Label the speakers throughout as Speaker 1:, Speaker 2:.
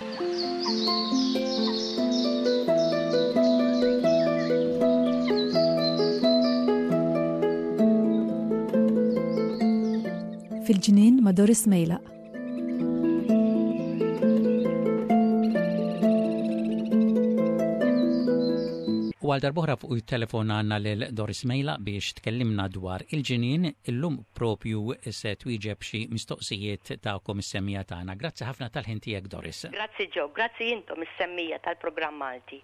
Speaker 1: في الجنين مدور سميلة.
Speaker 2: Għal darbohra fuq il-telefon għanna l-Doris Mejla biex tkellimna dwar il-ġinin, illum propju se twieġeb xi mistoqsijiet ta'kom is-semmija tagħna. Grazzi ħafna tal-ħin tiegħek, Doris.
Speaker 3: Grazzi Ġew, grazzi intom is-semmija tal-programm Malti.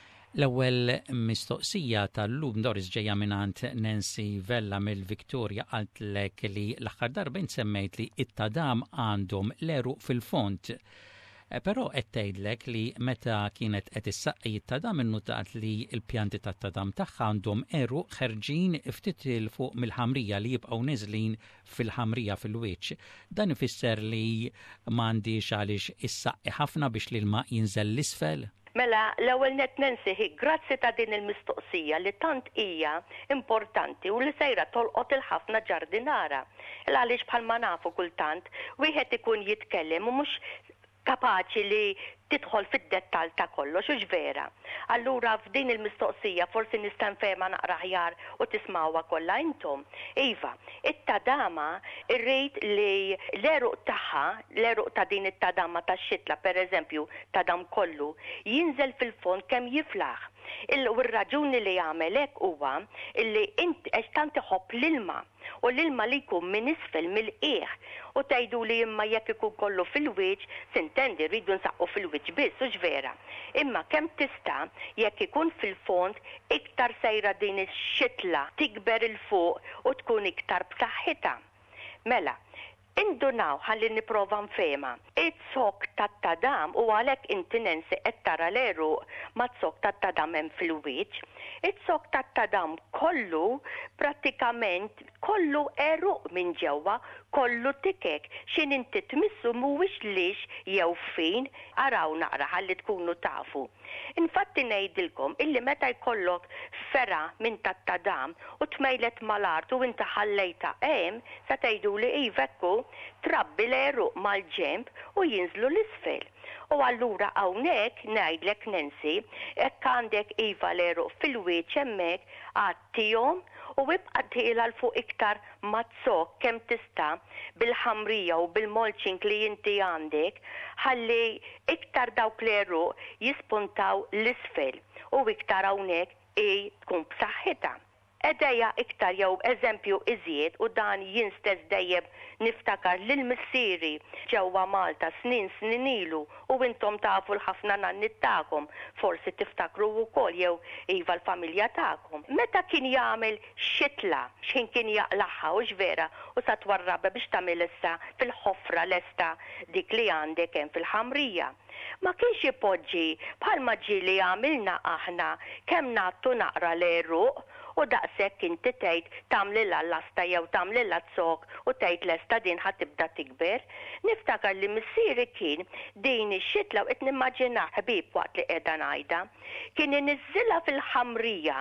Speaker 2: L-ewwel mistoqsija tal-lum, Doris, ġejja mingħand Nancy Vella mill-Viktorja qaltlek li l-aħħar darba semmejt li it-tadam għandhom l-eruq fil-font. Però qed tgħidlek li meta kienet qed issaqqi it-tadam innutat li l-pjanti tat-tadam tagħha għandhom eruq ħerġin ftit il fuq mill-ħamrija li jibqgħu niżlin fil-ħamrija fil-wiċċ. Dan ifisser li m'għandix għaliex issaqqi ħafna biex l-ilma jinżel l-isfel?
Speaker 3: Mela, l-ewwel net Nancy, grazzi ta' din il-mistoqsija li tant hija importanti u li sejra tolqot il-ħafna ġardinara. Għaliex bħalma nafu kultant wieħed ikun jitkellem u mhux kapaċi li tidħol fid-dettal ta' kollox, u vera. Allura f'din il-mistoqsija forsi nista' nfehmha naqra aħjar u tismawha kollha intom. Iva, it-tadama irrid li l-eruq tagħha, l-eruq ta' din it-tadama tax-xitla pereżempju tadam kollu, jinżel fil-fond kemm jiflaħ. Il-raġuni li jagħmel hekk huwa li inti għax tant iħobb l-ilma u l-ilma li jkun minn isfel mill-qiegħ u tgħidu li imma jekk ikun kollu fil-wiċċ, sintendi rridu nsaqqu fil-wiċċ biss u vera. Imma kemm tista' jekk ikun fil-fond iktar sejra din ix-xitla tikber il fuq u tkun iktar b'saħħitha. Mela, indunaw ħalli nipprova nfehma. It-sok tat-tadam u għalhekk inti Nancy qed tara l-eruq ma t-sok tat-tadam hemm fil-wiċċ. It-sok tat-tadam kollu prattikament kollu eruq minn ġewwa, kollu tikek. X'in inti tmissu mhuwiex lix jew fin, araw naqra ħalli tkunu tafu. Infatti ngħidilkom illi meta jkollok fera minn tat-tadam u tmejlet mal-art u inti ħallejta hemm, sa tgħiduli ivekku trabbi l-eruq mal-ġemp u jinżlu l-isfel. U allura hawnhekk ngħidlek Nancy, hekk għandek iva l-eruq fil-wiċċ hemmhekk għattihom u ibqa' tieqilha l fuq iktar mazzok kemm tista' bil-ħamrija u bil-mulching li inti għandek ħalli iktar dawk l-eruq jispuntaw l-isfel u iktar hawnhekk tkun b'saħħitha. Edeja iktar jew eżempju iżjed u dan jien stess dejjem niftakar lil missieri ġewwa Malta snin ilu u intom tafu l-ħafna nannit tagħkom, forsi tiftakru wkoll jew iva l-familja tagħkom. Meta kien jagħmel xitla x'in kien jaqlaħħa u vera u sa twarraba biex tagħmel issa fil-ħofra lesta dik li għandek hemm fil-ħamrija. Ma kienx ipoġġi bħalma ġieli għamilna aħna kemm nagħtu naqra l-eruq u daqshekk inti tgħid tagħmlilha l-lasta jew tagħmlilha t-sok u tgħid lesta din ħatibda tikber. Niftakar li missieri kien din ix-xitla u qed nimmaġinah ħbieb waqt li qiegħda ngħidha. Kien iniżżilha fil-ħamrija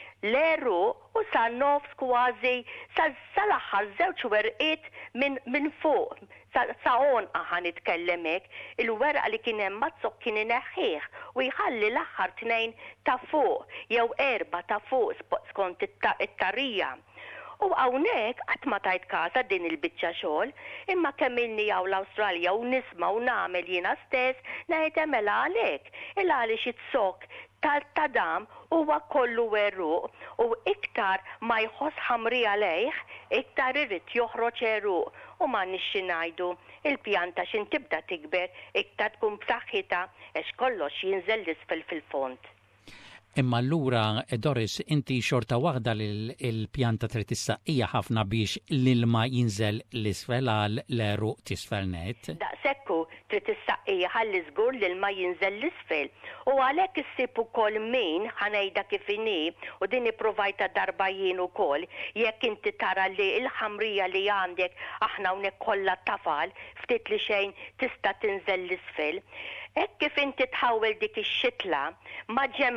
Speaker 3: l-eruq u sa nofs kważi sal-aħħar żewġ werqiet minn fuq. Sa onqa ħan nitkellem hekk il-weraq li kien hemm mazzok kien ineħħih u jħalli l-aħħar tnejn ta' fuq jew erba' ta' fuq skont it-tarija. U hawnhekk qatt ma tajt każa din il-biċċa xogħol, imma kemm ilni jew l-Awstralja u nisma' u nagħmel jiena stess ngħid emela għalhekk għaliex it-sok tal-tadam huwa kollu eruq u iktar ma jħoss ħamrija lejh, iktar irid joħroġ eruq u ma nixxi ngħidu il-pjanta x'in tibda tikber iktar tkun b'saħħitha għax kollox jinżel l-isfel fil-fond.
Speaker 2: Imma allura, Doris, inti xorta waħda l-pjanta trid tissaqqija ħafna biex l-ilma jinżel l-isfel għal l-eruq tisfel net.
Speaker 3: Daqshekk trid tissaqqija ħalli żgur l-ilma jinżel l-isfel. U għalhekk issib ukoll min ħanejda kif inhi u din ipprovajta darba jien ukoll jekk inti tara li l-ħamrija li għandek aħna hawnhekk kollha tafal ftit li xejn tista' tinżel l-isfel. Hekk kif inti tħawel dik ix-xitla ma' ġemba mhux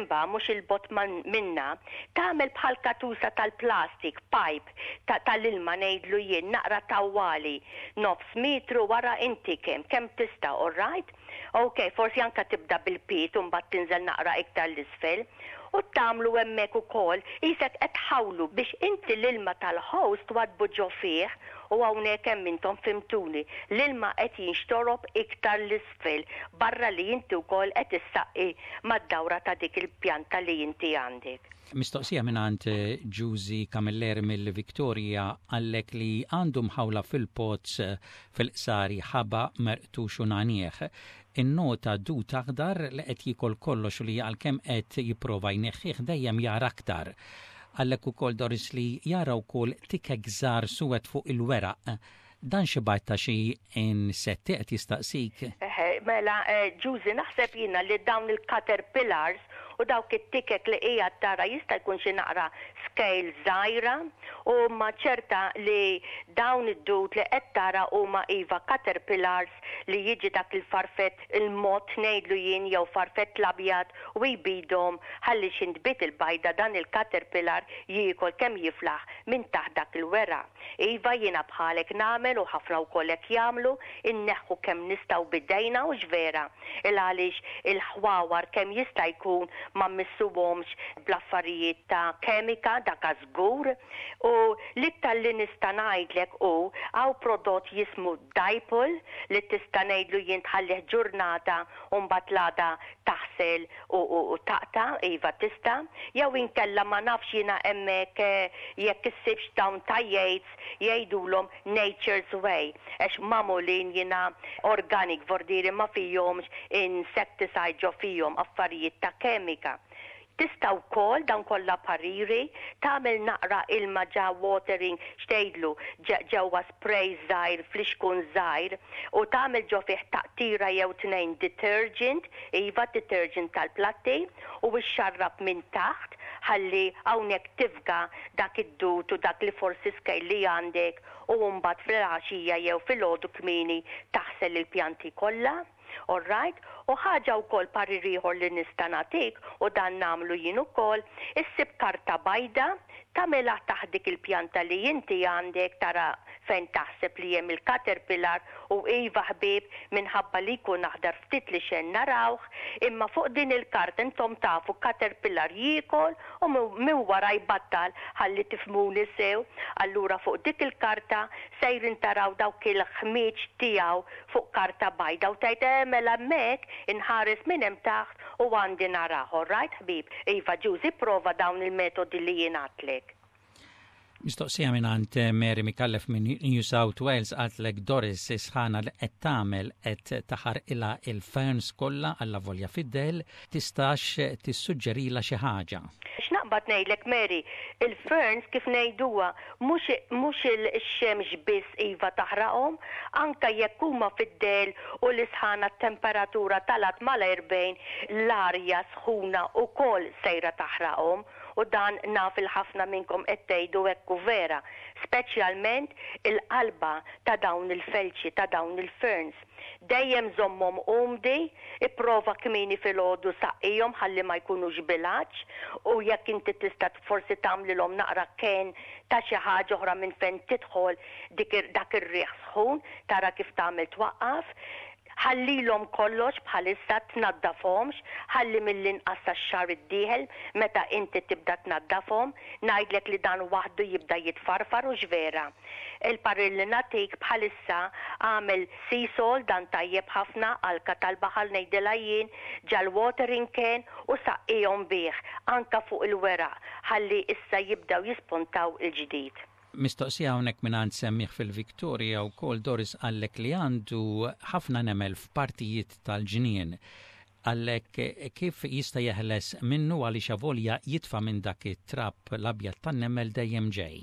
Speaker 3: mhux il-bot minna, tagħmel bħal katusa tal-plastik, pipe tal-ilma ngħidlu jien naqra tawwali, 9 metru wara inti kemm tista', all right? Okay, forsi anka tibda bil-pit u mbagħad tinżel naqra iktar l-isfel. U tagħmlu hemmhekk ukoll isek qed tħawlu biex inti l-ilma tal-host wadbu ġo fih u hawnhekk hemm intom fimtuni. L-ilma qed jinxtorob iktar l-isfel barra li inti wkoll qed issaqqi mad-dawra ta' dik il-pjanta li inti għandek.
Speaker 2: Mistoqsija minant Giusy Camilleri mill-Viktorja għallek li għandhom ħawla fil-pots fil-qsari ħaba merqtux u nanieħ. In-nota du taħdar li qed jikol kollox li għalkemm qed jipprova jneħħih dejjem jara aktar. Għallek ukoll Doris li jara wkoll tikek żgħar suwed fuq il-weraq. Dan xi ta' xi insetti qed jistaqsik.
Speaker 3: Mela, Giusy, naħseb jiena li dawn il-caterpillars u dawk it-tikek li hija tara jista' jkun xi naqra scale żgħira u ma ċerta li dawn id-dut li qed tara huma iva caterpillars li jiġi dak il-farfett il-mod ngħidlu jien jew farfett l-abjad u jbidhom ħalli xintbit il-bajda dan il-caterpillar jiekol kemm jiflaħ minn taħt dak il-wera. Iva jiena bħalek nagħmel u ħafna wkoll hekk jagħmlu inneħħu kemm nistgħu bidejna u x'vera. Il-għaliex il-ħwawar kemm jista' jkun ma missuhomx bl-affarijiet ta' kemika dak żgur u l-iktar li nista' ngħidlek hu hawn prodott jismu Dipol li tista' ngħidlu jien tħallih ġurnata u mbagħad l'għada taħsel u taqta iva tista' jew inkella ma nafx jiena hemmhekk jekk issibx dawn tajjejts jgħidulhom Nature's Way għax magħmulin jiena organic vordiri ma fihomx insecticide ġo fihom affarijiet ta' kemika. Tista' wkoll dawn kollha pariri tagħmel naqra ilma ġa watering xtejdlu ġewwa spray żgħir fl-ixkun żgħir u tagħmel ġo fih taqtira jew tnejn detergent, iva detergent tal-platti u xxarrab minn taħt ħalli hawnhekk tifga dak id-dut u dak li forsi skejl li għandek u mbagħad fil-għaxija jew filgħodu kmieni taħsel il-pjanti kollha. All right? U ħaġa wkoll parir ieħor li nista' nagħtik u dan nagħmlu jien ukoll issib karta bajda tagħmilha taħt dik il-pjanta li inti għandek tara fejn taħseb li hemm il-caterpillar u iva ħbieb minħabba li jkun aħdar ftit li xejn narawh imma fuq din il-karta intom tafu caterpillar jiekol u minn wara jbattal ħalli tifhmuni sew. Allura fuq dik il-karta sejrin taraw dawk il-ħmieġ tiegħu fuq karta bajda u tgħid mela hemmhekk inħares minn hemm taħt u għandi narah, all right ħbib. Iva Giusy prova dawn il-metodi li jien għatlek.
Speaker 2: Mistoqsija minant Mary Mikallef minn New South Wales għatlek Doris isħana li qed tagħmel qed taħar ilha il-ferns kollha alla volja fid-del tistax tissuġġerila xi ħaġa.
Speaker 3: X'naqbad ngħidlek Mary, il-ferns kif ngħiduha mhux il-xemx biss iva taħraqhom, anke jekk huma fid-del u l-isħana t-temperatura talat mal-40 l-arja sħuna wkoll sejra taħraqhom. U dan naf il-ħafna minnkom qed tgħidu hekk vera, speċjalment il-qalba ta' dawn il-felċi ta' dawn il-ferns. Dejjem żommhom umdi, ipprova kmieni filgħodu saqqihom ħalli ma jkunux bilaġġ u jekk inti tista' forsi tagħmlilhom naqra kien ta' xi ħaġa oħra minn fejn tidħol dak ir-riħ sħun tara kif tagħmel twaqqaf. Ħallilhom kollox bħalissa tnaddafhomx, ħalli mill-inqas tax-xahar id-dieħel meta inti tibda tnaddafhom, ngħidlek li dan waħdu jibda jitfarfar u x'vera. Il-parir li nagħtik bħalissa għamel sea salt dan tajjeb ħafna alka tal-baħar ngħidilha jien ġal-watering can u saqqihom bih anke fuq il-weraq ħalli issa jibdew jispuntaw il-ġdid.
Speaker 2: Mistoqsija hawnhekk mingħand semmiħ fil-Viktorja wkoll Doris għallek li għandu ħafna nemel f'partijiet tal-ġnien. Għallek kif jista' jeħles minnu għaliex avolja jitfa' minn dak it-trapp l-abjad tan-nemel dejjem ġej.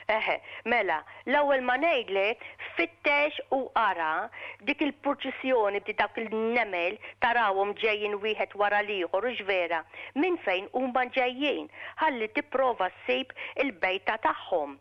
Speaker 3: Mela, l-ewwel ma ngħidlek fittex u ara dik il-purċissjoni di dak il-nemel tarawhom ġejjin wieħed wara l-ieħor u x'vera minn fejn huma ġejjin ħalli tipprova ssib il-bejta tagħhom.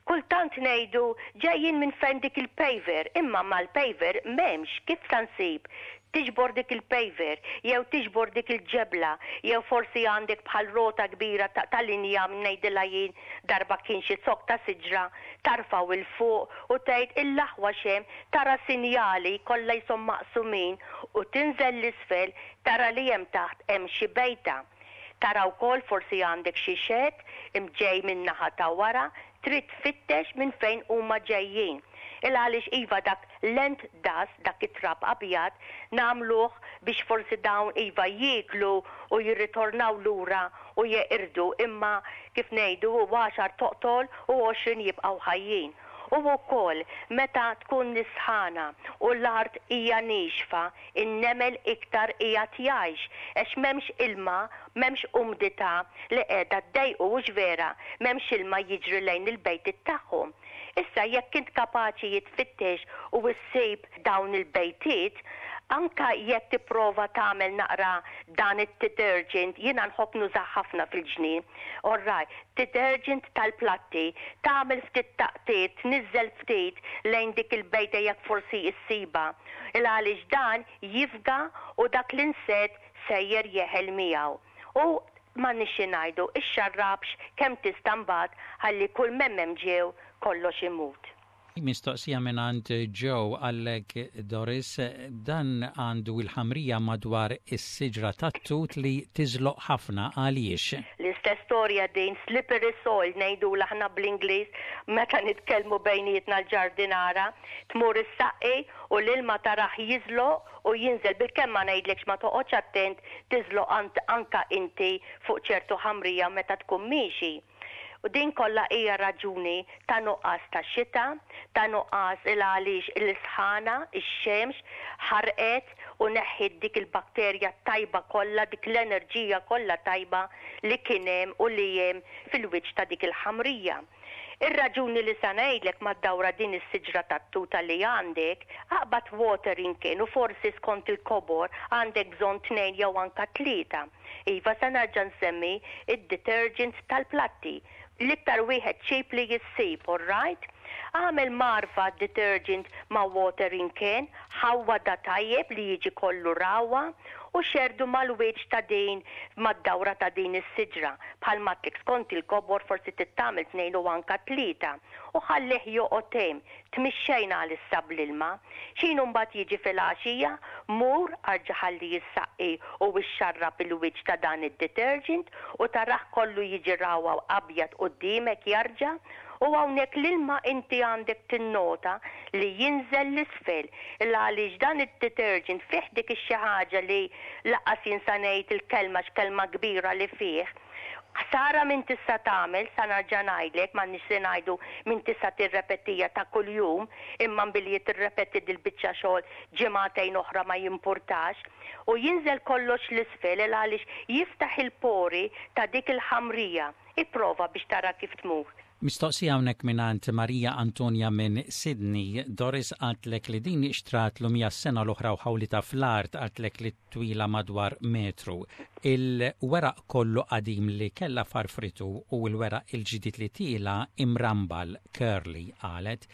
Speaker 3: Kultant ngħidu ġejjin minn fejn dik il-paver, imma mal-paver m'hemmx kif tansib tiġbor dik il-paver, jew tiġbor dik il-ġebla, jew forsi għandek bħal rota kbira ta' linja ngħidilha jien darba kien xi zokk ta' siġra tarfaw il-fuq u tgħid il-laħwa xem tara sinjali kollha jsom maqsumin u tinżel l-isfel tara li hemm taħt hemm xi bejta. Tara wkoll forsi għandek xi xed imġej minn naħa ta' wara, trid tfittex minn fejn huma ġejjin. Għaliex iva dak lent das, dak it-trab abjad, namluħ biex forsi dawn iva jieklu u jirritornaw lura u jeqirdu imma kif ngħidu 10 toqtol u 20 jibqgħu ħajjin. U wkoll meta tkun nisħana u l-art hija nixfa, in-nemel iktar hija tjajx, għax m'hemmx ilma, m'hemmx umdità li qiegħda ddejqu mhux vera, m'hemmx ilma jiġri lejn il-bejt tagħhom. Issa jekk int kapaċi jitfittex u ssib dawn il-bejtiet, anka jekk tipprova tagħmel naqra dan it-detergent, jiena nħobb nużah ħafna fil-ġnien. Orraj, detergent tal-platti, tagħmel ftit taqtiet, niżel ftit lejn dik il-bejta jekk forsi issiba. Għaliex dan jifga u dak l-insett sejjer jeħel miegħu. U ma nixi ngħidu ix-xarrabx kemm tista' mbagħad ħalli kull memmem ġew kollox imut.
Speaker 2: Mistoqsija minn għand Joe għallek Doris, dan għandu il-ħamrija madwar is-siġra tat-tut li tiżloq ħafna għaliex.
Speaker 3: L-istess storja din slippery soil ngħidu aħna bl-Ingliż meta nitkellmu bejnietna l-ġardinara, tmur is-saqqi u l-ilma taraħ jiżloq u jinżel bil-kemm ma ngħidlekx ma toqgħodx attent tiżloq anka inti fuq ċertu ħamrija meta tkun miexi. U din kollha hija raġuni ta' nuqqas ta' xita, ta' nuqqas għaliex il-sħana, ix-xemx ħarqet u neħħit dik il-bakterja tajba kollha, dik l-enerġija kollha tajba li kien hemm u li hemm fil-wiċċ ta' dik il-ħamrija. Ir-raġuni li sa ngħidlek ma ddawra din is-siġra tat-tuta li għandek, aqbad watering kien u forsi skont il-kobor għandek bżonn 2 jew anke 3. Iva sa nerġa' nsemmi id-detergent tal-platti. L-iktar wieħed cheap li jissib, all right? Għamel marfa detergent ma' watering can, ħawwa da tajjeb li jiġi kollu rawa u xerdu mal-wiċ ta' din mad-dawra ta' din is-siġra. Bħal matrix kont il-kobor forsi tittamil 2 u anka 3 u ħallih joqgħod hemm tmixxejna l-issab l-ilma. X'inhu mbagħad jiġi fil-għaxija, mur arġa' ħalli jissaqi u xxarrab il-wiċ ta' dan id-detergent u taraħ kollu jiġi rawa abjad quddiemek jarġa' u hawnhekk l-ilma inti għandek tinnota li jinżel l-isfel għaliex dan id-detergent fih dik xi ħaġa li laqas jinsa ngħid il-kelma x'kelma kbira li fih. Ħsara minn tista' tagħmel sa narġa' ngħidlek m'għandniex se ngħidu minn tista' tirrepetija ta' kuljum imma billi tirrepeti dil-biċċa xogħol ġimagħtejn oħra ma jimpurtax u jinżel kollox l-isfel għaliex jiftaħ il-pori ta' dik il-ħamrija. Ipprova biex tara kif tmur.
Speaker 2: Mistoqsija hawnhekk mingħand Marija Antonja minn Sydney, Doris għatlek li din ixtrat l-100 sena l-oħra u ħawlita fl-art għatlek li twila madwar metru. Il-weraq kollu qadim li kella farfritu u l-weraq il-ġdid li tila imrambal curly qalet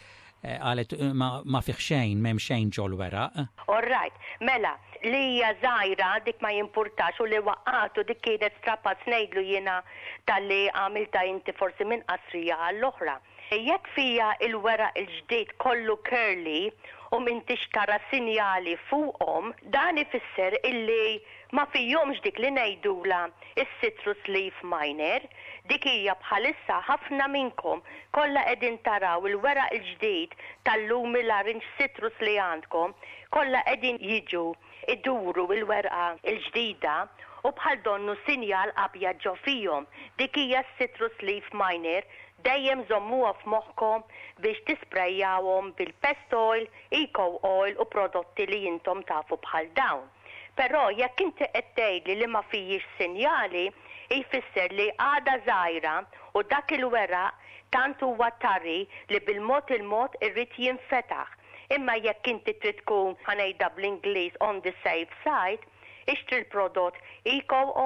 Speaker 2: ma fih xejn, m'hemm xejn ġol weraq.
Speaker 3: All right, mela, li hija żgħira dik ma jimpurtax u li waqqatu dik kienet strappat ngħidlu jiena tal-li għamilta inti forsi minn qasrija għall-oħra. Jekk fija il-weraq il-ġdid kollu curly u minn tixtara sinjali fuqhom, dan ifisser illi ma fihomx dik li ngħidula is-citrus leaf miner, dik hija bħalissa ħafna minnkom kollha qegħdin taraw il-weraq il-ġdid tal-lumi l-orange citrus li għandkom, kollha qegħdin jiġu iduru il-werqa il-ġdida u bħal donnu sinjal abjad ġo fihom. Dik hija citrus leaf miner dejjem żommuha f'moħħkom biex tisprejjawhom bil-pest oil, eco oil u prodotti li intom tafu bħal dawn. Però jekk inti qed tgħidli li ma fihiex sinjali, jfisser li għada żgħira u dak il-weraq tant huwa tarri li bil-mod il-mod irrid jinfetaħ. Imma jekk inti trid tkun ħanejda bl-Ingliż on the safe side, ixtri l-prodott eco oil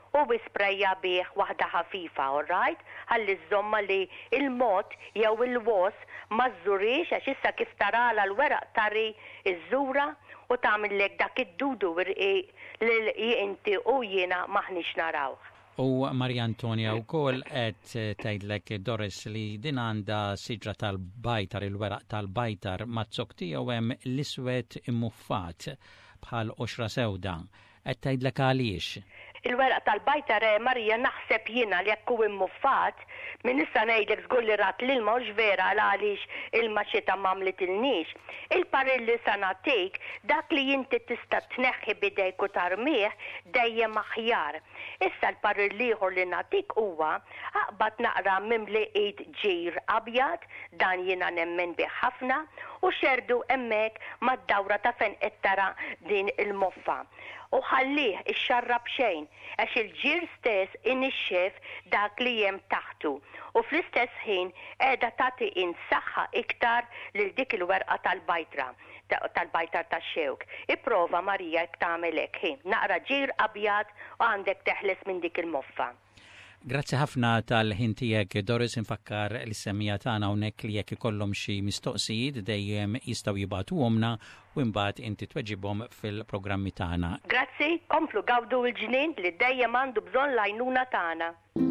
Speaker 3: u bisprejja bih waħda ħafifa, alright? Ħalli żomma li il-mot jew il-wos ma żżurix għax issa kif tarala l-weraq tari iż-żura u tagħmellek dak id-dudu li inti u jiena maħniex narawh.
Speaker 2: U Marja Antonia wkoll qed tgħidlek Doris li din għandha siġra tal-bajtar, il-weraq tal-bajtar mazzok tiegħu hemm l-iswed immuffat bħal oxra sewda. Qed tgħidlek għaliex?
Speaker 3: Il-weraq tal-bajtar Marija naħseb jiena li jekk hu immuffat min issa ngħidlek żgur li rat l-ilma mhux vera għaliex il-ma xita m'għamlet ilniex. Il-parir li sa nagħtik dak li inti tista' tneħħi bidejk u tarmih dejjem aħjar. Issa l-parir ieħor li nagħtik huwa aqbad naqra mimli qiegħed ġir abjad dan jiena nemmen bih ħafna u xerdu hemmhekk mad-dawra ta' fejn qed tara din il-moffa. U ħallih ix-xarrab xejn għax il-ġir stess inixxef dak li hemm taħtu u fl-istess ħin qiegħda tagħti insaħħa iktar lil dik il-werqa tal-bajtar tax-xewk. Ipprova Marija jekk tagħmel hekk naqra ġir abjad u għandek teħles minn dik il-moffa.
Speaker 2: Grazzi ħafna tal-ħin tiegħek Doris, infakkar l-semmija tagħna hawnhekk li jekk ikollhom xi mistoqsijiet dejjem jistgħu jibgħatuhomna u mbagħad inti tweġibhom fil-programmi tagħna.
Speaker 3: Grazzi, komplu gawdu l-ġnien li dejjem għandu bżonn l-għajnuna tagħna.